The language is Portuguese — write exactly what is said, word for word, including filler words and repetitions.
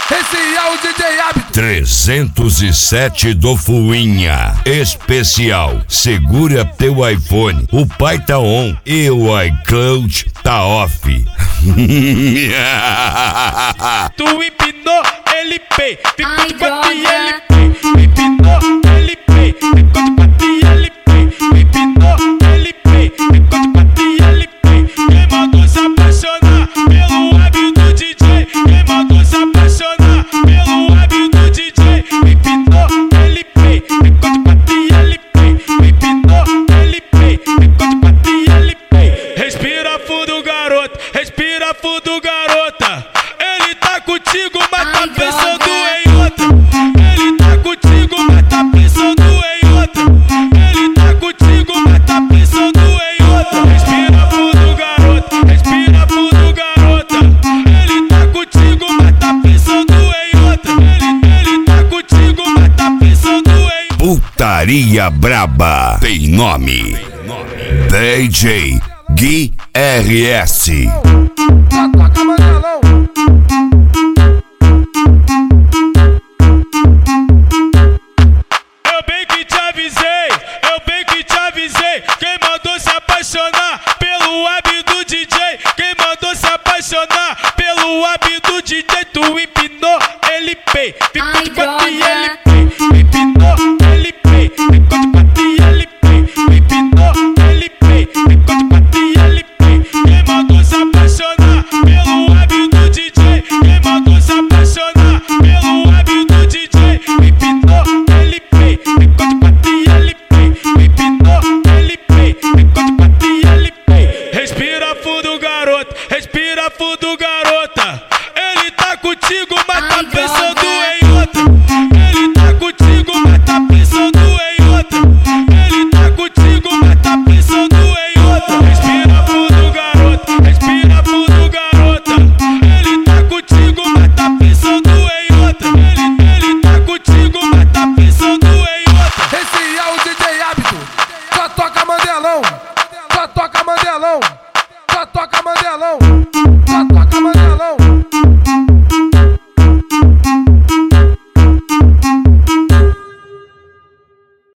Esse é o D J Hábito. trezentos e sete do Fuinha. Especial. Segura teu iPhone. O pai tá on e o iCloud tá off. Tu empinou, ele pei. Ficou de quatro e ele pei. Empinou, ele pei. Ficou de quatro e ele pei. Empinou, ele pei. Ficou de quatro e ele pei. Quem mandou se apaixonar pelo hábito do D J? Quem mandou se apaixonar pelo hábito do D J? Empinou, ele pei. Ficou de quatro e ele pei. Empinou, ele pei. Ficou de quatro e ele pei. Respira fundo, garoto. Respira fundo, garota. Ele tá contigo, mas tá pensando em outra. Ele tá contigo, mas tá pensando em outra. Ele tá contigo, mas tá pensando em outra. Respira fundo, garota. Respira fundo, garota. Ele tá contigo, mas tá pensando em outra. Ele, ele tá contigo, mas tá pensando em. Putaria braba tem nome. D J Gui R S. Só toca Mandelão. Eu bem que te avisei, eu bem que te avisei. Quem mandou se apaixonar pelo hábito do D J? Quem mandou se apaixonar pelo hábito do D J? Tu empinou, ele pei. Ficou de quatro e ele pei. Empinou, ele pei. Ficou de quatro e ele pei. Empinou, ele pei. Ficou de quatro e ele pei. Quem mandou se apaixonar pelo hábito do D J? Quem mandou se apaixonar pelo hábito do D J? Empinou, ele pei. Ficou de quatro e ele pei. Empinou, ele pei. Ficou de quatro e ele pei. Respira fundo, garoto. Respira fundo, garota. Ele tá contigo, mas tá pensando em outra. Ele tá contigo, mas tá pensando em outra. Ele tá contigo, mas tá pensando em outra. Respira fundo, garota. Respira fundo, garota. Ele tá contigo, mas tá pensando em outra. Ele, ele tá contigo, mas tá pensando em outra. Esse é o D J Hábito. Só toca Mandelão. Só toca Mandelão. Só toca Mandelão.